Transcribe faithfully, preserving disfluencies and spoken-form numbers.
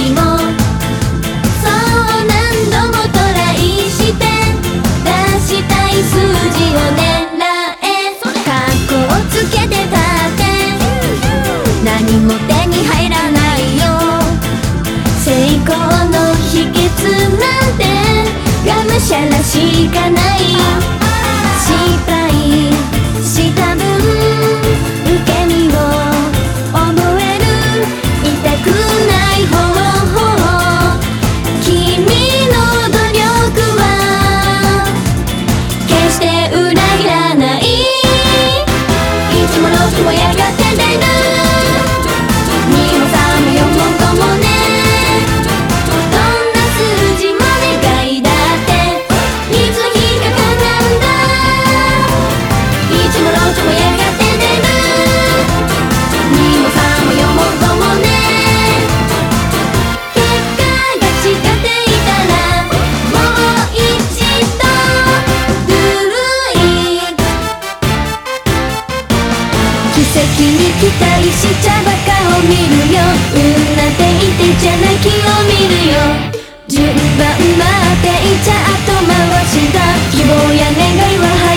時もそう何度もトライして出したい数字を狙えカッコをつけてたって何も手に入らないよ成功の秘訣なんてがむしゃらしかない失敗した分受け身を覚える痛くない方法君の努力は決して裏切らないいつものつもやがって出るにもさんもよんもごもねどんな数字も願いだっていつの日か叶うんだいつものつもやがって出るにもさんもよんもごもね結果が違っていたらもう一度古い奇跡に期待しちゃバカを見るよ運なんて言ってちゃ泣きを見るよ順番待っていちゃ後回しだ希望や願いは